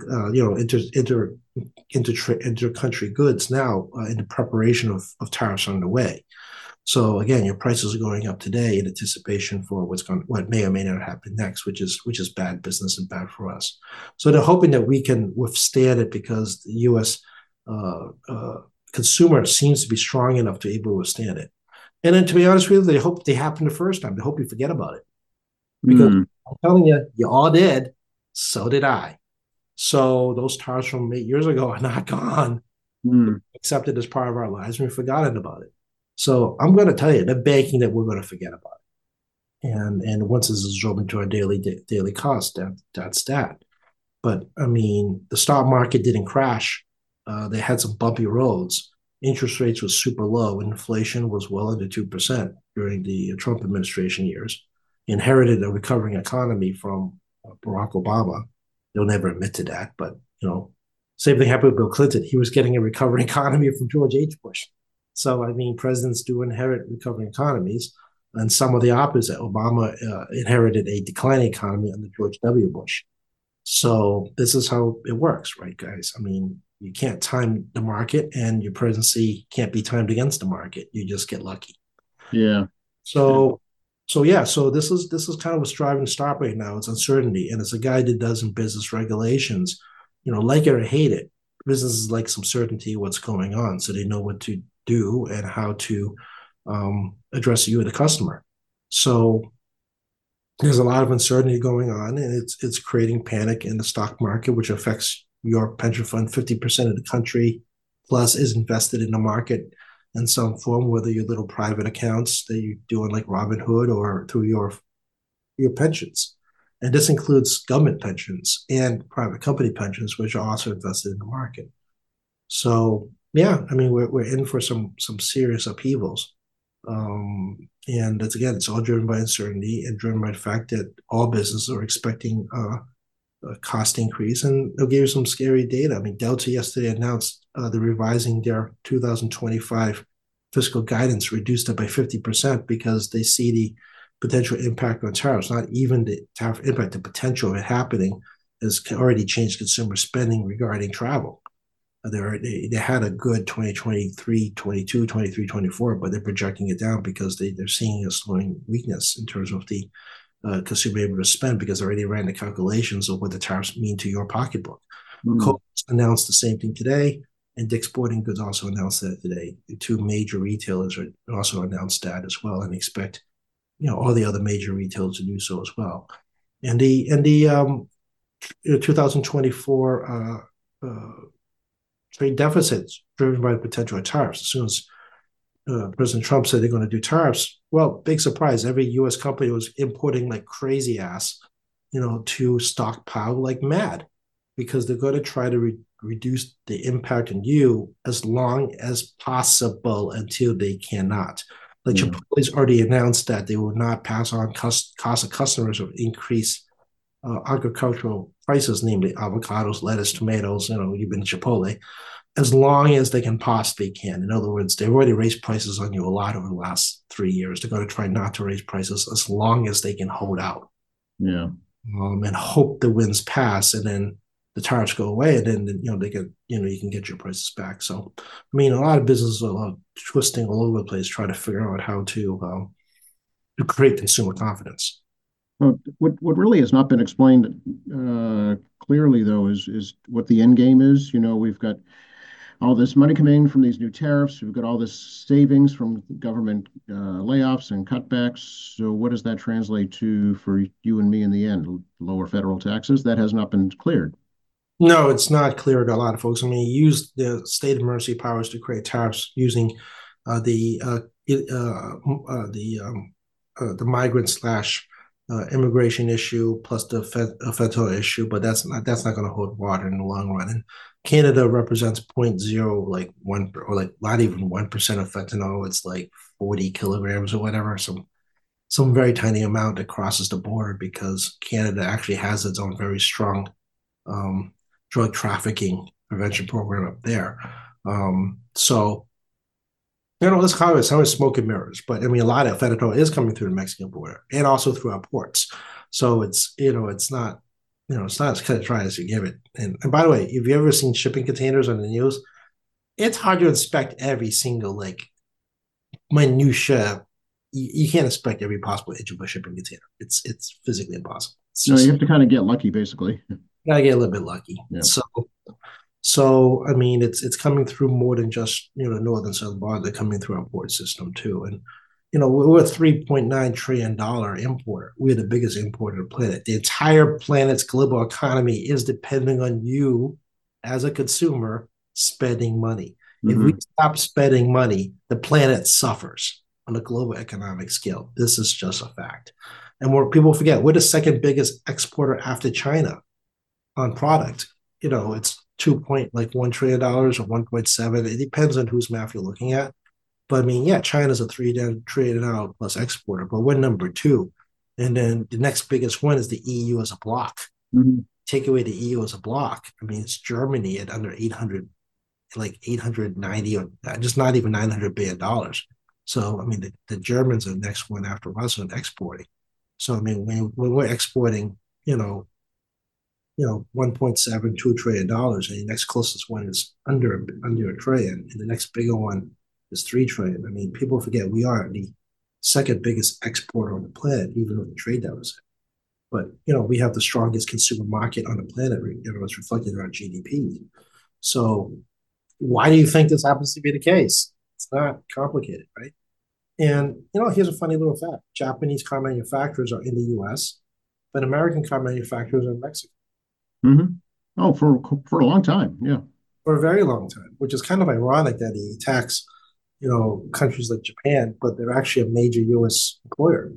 inter-country goods now in the preparation of tariffs on the way. So again, your prices are going up today in anticipation for what may or may not happen next, which is bad business and bad for us. So they're hoping that we can withstand it because the U.S. Consumer seems to be strong enough to be able to withstand it. And then, to be honest with you, they hope they happen the first time. They hope you forget about it. Because I'm telling you, you all did. So did I. So those tariffs from 8 years ago are not gone. Accepted as part of our lives, and we've forgotten about it. So I'm going to tell you, they're banking that we're going to forget about it. And once this is absorbed into our daily cost, that's that. But I mean, the stock market didn't crash. They had some bumpy roads. Interest rates was super low. Inflation was well under 2% during the Trump administration years. Inherited a recovering economy from Barack Obama. They'll never admit to that, but same thing happened with Bill Clinton. He was getting a recovering economy from George H. Bush. So I mean, presidents do inherit recovering economies, and some of the opposite. Obama inherited a declining economy under George W. Bush. So this is how it works, right, guys? I mean, you can't time the market, and your presidency can't be timed against the market. You just get lucky. Yeah. So, so yeah, so this is kind of what's driving the stock right now. It's uncertainty, and it's a guy that does in business regulations. Like it or hate it, businesses like some certainty what's going on, so they know what to do and how to address you, the customer. So there's a lot of uncertainty going on, and it's creating panic in the stock market, which affects your pension fund. 50% of the country plus is invested in the market in some form, whether your little private accounts that you're doing like Robinhood or through your pensions. And this includes government pensions and private company pensions, which are also invested in the market. So yeah, I mean we're in for some serious upheavals. And it's all driven by uncertainty and driven by the fact that all businesses are expecting a cost increase. And they'll give you some scary data. I mean, Delta yesterday announced they're revising their 2025 fiscal guidance, reduced it by 50% because they see the potential impact on tariffs, not even the tariff impact, the potential of it happening has already changed consumer spending regarding travel. They had a good 2023, 22, 23, 24, but they're projecting it down because they're seeing a slowing weakness in terms of the consumer able to spend because they already ran the calculations of what the tariffs mean to your pocketbook. Kohl's announced the same thing today, and Dick's Sporting Goods also announced that today. The two major retailers also announced that as well, and expect all the other major retailers to do so as well. And the 2024 trade deficits driven by the potential of tariffs. As soon as President Trump said they're going to do tariffs, well, big surprise. Every U.S. company was importing like crazy ass, to stockpile like mad because they're going to try to reduce the impact on you as long as possible until they cannot. Like Chipotle's already announced that they will not pass on cost of customers of increased agricultural prices, namely avocados, lettuce, tomatoes. You've been to Chipotle, as long as they can possibly can. In other words, they've already raised prices on you a lot over the last 3 years. They're going to try not to raise prices as long as they can hold out. Yeah. And hope the winds pass, and then the tariffs go away, and then they get you can get your prices back. So, I mean, a lot of businesses are twisting all over the place, trying to figure out how to create consumer confidence. Well, what really has not been explained clearly, though, is what the end game is. We've got all this money coming in from these new tariffs. We've got all this savings from government layoffs and cutbacks. So what does that translate to for you and me in the end? Lower federal taxes? That has not been cleared. No, it's not clear to a lot of folks. I mean, he used the state emergency powers to create tariffs using the migrant slash immigration issue plus the fentanyl issue, but that's not going to hold water in the long run. And Canada represents 0.0 like 1 or like not even 1% of fentanyl. It's like 40 kilograms or whatever. Some very tiny amount that crosses the border because Canada actually has its own very strong drug trafficking prevention program up there. So let's call it some smoke and mirrors. But I mean, a lot of fentanyl is coming through the Mexican border and also through our ports. So it's not as cut and dry as you give it. And by the way, if you ever seen shipping containers on the news, it's hard to inspect every single like minutia. You can't inspect every possible inch of a shipping container. It's physically impossible. No, you have to kind of get lucky, basically. Gotta get a little bit lucky. Yeah. So I mean, it's coming through more than just the north and southern border. They're coming through our port system too, and we're a $3.9 trillion importer. We're the biggest importer on the planet. The entire planet's global economy is depending on you as a consumer spending money. If we stop spending money, the planet suffers on a global economic scale. This is just a fact. And more people forget, we're the second biggest exporter after China. on product. It's 2.1 trillion dollars or 1.7. It depends on whose math you're looking at. But I mean, yeah, China's a $3 trillion plus exporter, but we're number two. And then the next biggest one is the EU as a block. Mhm. Take away the EU as a block. I mean, it's Germany at under 800, like 890, or just not even $900 billion. So, I mean, the Germans are the next one after us in exporting. So, I mean, when we're exporting, you know, 1.72 trillion dollars, and the next closest one is under a trillion, and the next bigger one is 3 trillion. I mean, people forget we are the second biggest exporter on the planet, even with the trade deficit. But we have the strongest consumer market on the planet. It's reflected in our GDP. So why do you think this happens to be the case? It's not complicated, right? And here's a funny little fact: Japanese car manufacturers are in the U.S., but American car manufacturers are in Mexico Mhm. Oh, for a long time. Yeah. for a very long time, which is kind of ironic that he attacks, countries like Japan, but they're actually a major U.S. employer.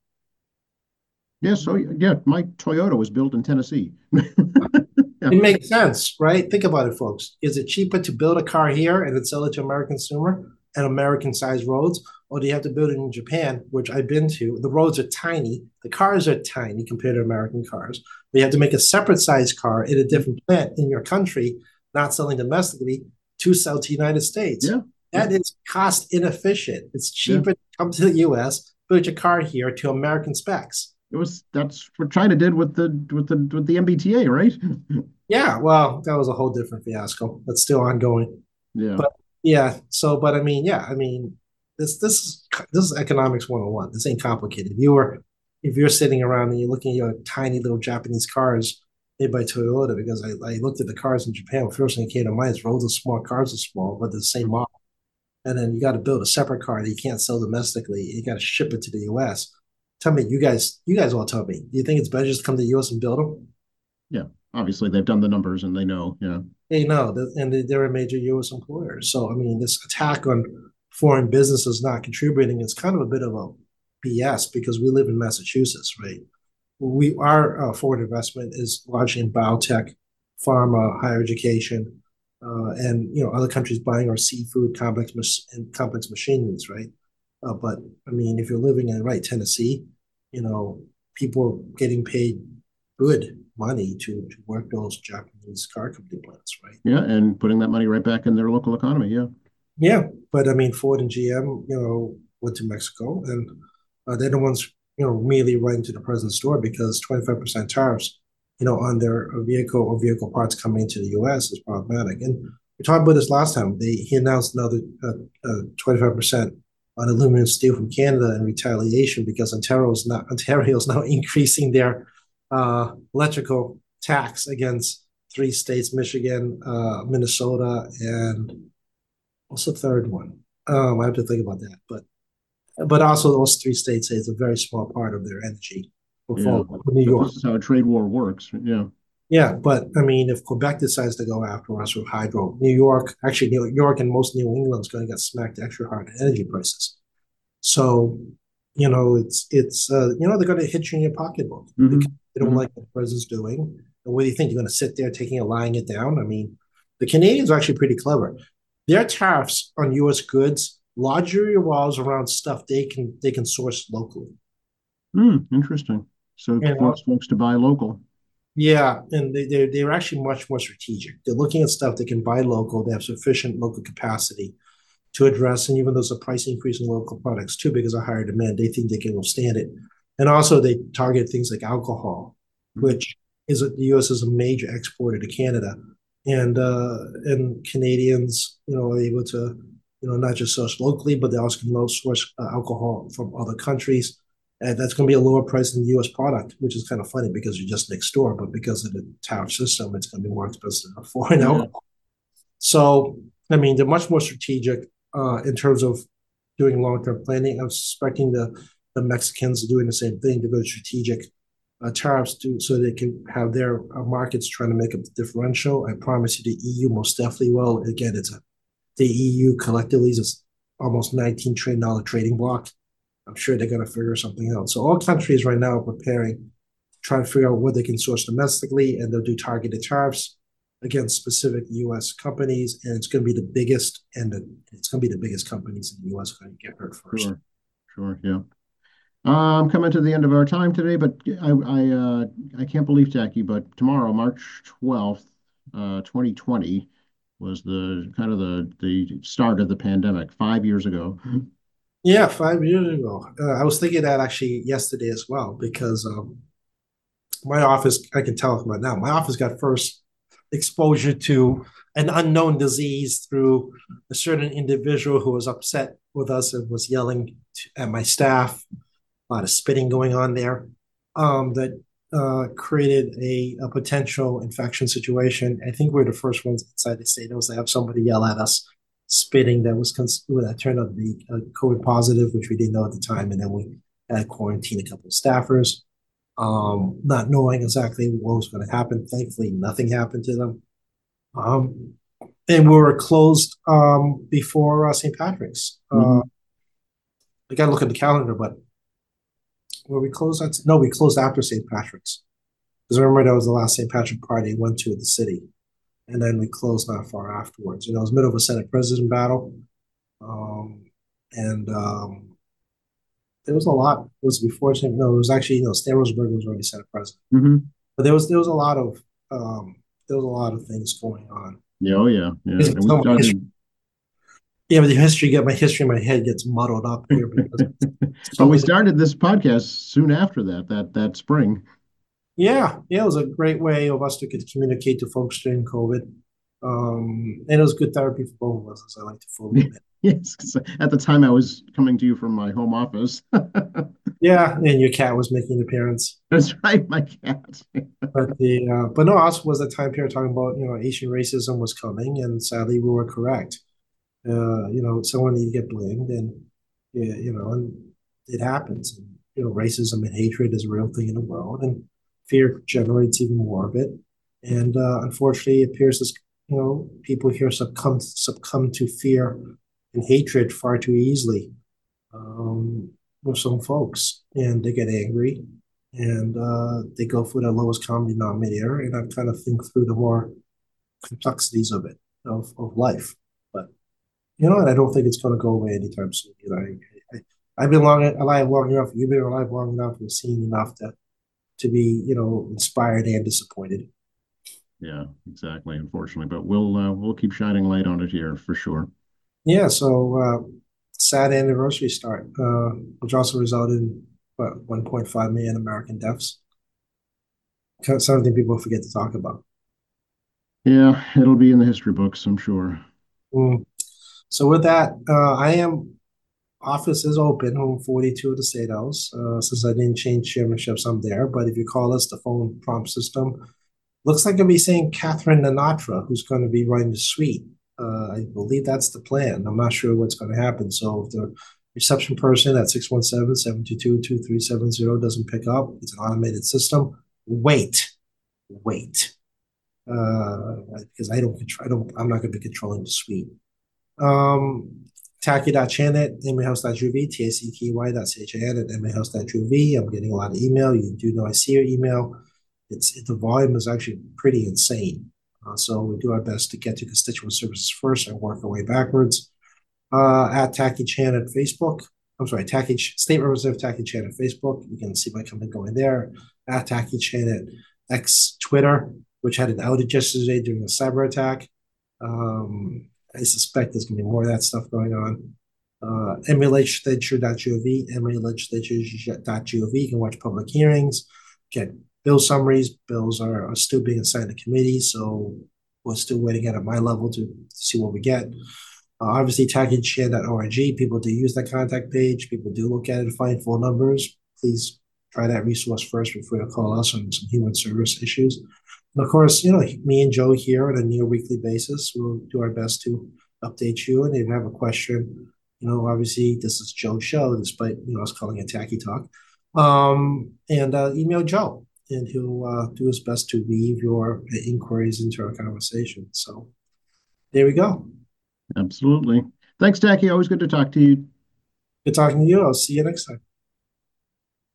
Yeah. So yeah, my Toyota was built in Tennessee. Yeah. It makes sense, right? Think about it, folks. Is it cheaper to build a car here and then sell it to American consumer and American-sized roads, or do you have to build it in Japan, which I've been to? The roads are tiny, the cars are tiny compared to American cars. But you have to make a separate size car in a different plant in your country, not selling domestically, to sell to the United States. Yeah. Yeah. That is cost inefficient. It's Yeah. cheaper to come to the U.S., build your car here to American specs. That's what China did with the MBTA, right? Yeah, well, that was a whole different fiasco. That's still ongoing. Yeah. But yeah, but I mean, yeah, I mean, this is economics 101. This ain't complicated. If you're sitting around and you're looking at your tiny little Japanese cars made by Toyota, because I looked at the cars in Japan, the first thing that came to mind is roads are small, cars are small, but they're the same model. And then you got to build a separate car that you can't sell domestically. You got to ship it to the US. Tell me, you guys all tell me, do you think it's better just to come to the US and build them? Yeah. Obviously, they've done the numbers and they know. Yeah. They know that, and they're a major U.S. employer. So, I mean, this attack on foreign businesses not contributing is kind of a bit of a BS because we live in Massachusetts, right? Our foreign investment is largely in biotech, pharma, higher education, and other countries buying our seafood, and complex machineries, right? But I mean, if you're living in Tennessee, you know, people are getting paid good money to work those Japanese car company plants, right? Yeah. And putting that money right back in their local economy. Yeah. Yeah, but I mean, Ford and GM, went to Mexico, and they're the ones, immediately running to the president's door because 25% tariffs, on their vehicle or vehicle parts coming into the U.S. is problematic. And we talked about this last time. He announced another 25% on aluminum and steel from Canada in retaliation because Ontario's now increasing their electrical tax against three states: Michigan, Minnesota, and what's the third one? I have to think about that. But also those three states say it's a very small part of their energy Yeah. portfolio. New But York. this is how a trade war works. Yeah. Yeah, but I mean, if Quebec decides to go after us with hydro, New York and most New England's going to get smacked extra hard in energy prices. So, they're going to hit you in your pocketbook because Hmm. they don't Hmm. like what the president's doing. And what do you think? You're going to sit there lying it down? I mean, the Canadians are actually pretty clever. Their tariffs on U.S. goods largely revolves around stuff they can source locally. Interesting. So it And force folks to buy local. yeah, and they're actually much more strategic. They're looking at stuff they can buy local. They have sufficient local capacity to address, and even though there's a price increase in local products too, because of higher demand, they think they can withstand it. And also, they target things like alcohol, Mhm. which the U.S. is a major exporter to Canada, and Canadians, are able to, not just source locally, but they also can source alcohol from other countries. And that's going to be a lower price than the U.S. product, which is kind of funny because you're just next door, but because of the tariff system, it's going to be more expensive than foreign Yeah. alcohol. So, I mean, they're much more strategic in terms of doing long-term planning. I'm suspecting the Mexicans are doing the same thing. They're very strategic tariffs so they can have their markets trying to make up the differential. I promise you, the EU most definitely will. Again, the EU collectively is almost $19 trillion trading bloc. I'm sure they're going to figure something out. So all countries right now are preparing to try to figure out what they can source domestically, and they'll do targeted tariffs against specific U.S. companies, and it's going to be the biggest, and it's going to be the biggest companies in the U.S. going to get hurt first. Sure. Sure. Yeah. I'm coming to the end of our time today, but I can't believe, Tacky, but tomorrow, March 12th, 2020, was the kind of the start of the pandemic 5 years ago. Yeah, 5 years ago. I was thinking that actually yesterday as well, because my office, I can tell about now, my office got first exposure to an unknown disease through a certain individual who was upset with us and was yelling at my staff. A lot of spitting going on there, that created a potential infection situation. I think we're the first ones inside the state to have somebody yell at us, spitting that turned out to be COVID positive, which we didn't know at the time, and then we had to quarantine a couple of staffers, not knowing exactly what was going to happen. Thankfully, nothing happened to them. And we were closed before St. Patrick's. Mm-hmm. I got to look at the calendar, but were we closed? No, we closed after St. Patrick's. Because I remember that was the last St. Patrick party I went to in the city. And then we closed not far afterwards. It was middle of a Senate president battle. And there was a lot. It was before no, it was actually, Stan Rosenberg was already Senate president. Mm-hmm. But there was a lot of things going on. Yeah, oh yeah. Yeah. And we started. Yeah, but my history in my head gets muddled up here because But we started this podcast soon after that spring. Yeah, it was a great way of us to communicate to folks during COVID. And it was good therapy for both of us, as I like to fully admit. Yes, at the time I was coming to you from my home office. Yeah, and your cat was making an appearance. That's right, my cat. But no, us was a time period talking about Asian racism was coming, and sadly we were correct. Someone need to get blamed, and and it happens. And, racism and hatred is a real thing in the world, and fear generates even more of it. And unfortunately, it appears as people here succumb to fear and hatred far too easily with some folks, and they get angry, and they go for the lowest common denominator. And I kind of think through the more complexities of it of life. But and I don't think it's going to go away anytime soon. I've been alive long enough. You've been alive long enough. We've seen enough to be inspired and disappointed. Yeah, exactly. Unfortunately, but we'll keep shining light on it here for sure. Yeah. So sad anniversary start, which also resulted in 1.5 million American deaths. Something people forget to talk about. Yeah, it'll be in the history books, I'm sure. So with that, office is open, home 42 of the State House. Since I didn't change chairmanships, I'm there. But if you call us, the phone prompt system looks like it'll be saying Catherine Nanatra, who's going to be running the suite. I believe that's the plan. I'm not sure what's going to happen. So if the reception person at 617-722-2370 doesn't pick up, it's an automated system. Wait. Because I'm not going to be controlling the suite. Tacky.chanet, emailhouse.gov, tacky.chan at emailhouse.gov. I'm getting a lot of email. You do know I see your email. The volume is actually pretty insane. So we do our best to get to constituent services first and work our way backwards. At Tacky Chan at Facebook. I'm sorry, State Representative Tacky Chan at Facebook. You can see my comment going there. At Tacky Chan at X Twitter, which had an outage yesterday during a cyber attack. I suspect there's going to be more of that stuff going on. MAlegislature.gov, MAlegislature.gov. You can watch public hearings, get bill summaries. Bills are still being assigned to committees, so we're still waiting at my level to see what we get. Obviously, tackydchan.org. People do use that contact page. People do look at it and find full numbers. Please try that resource first before you call us on some human service issues. And of course, me and Joe here on a near weekly basis will do our best to update you. And if you have a question, obviously this is Joe's show, despite us calling it Tacky Talk. And email Joe, and he'll do his best to weave your inquiries into our conversation. So there we go. Absolutely. Thanks, Tacky. Always good to talk to you. Good talking to you. I'll see you next time.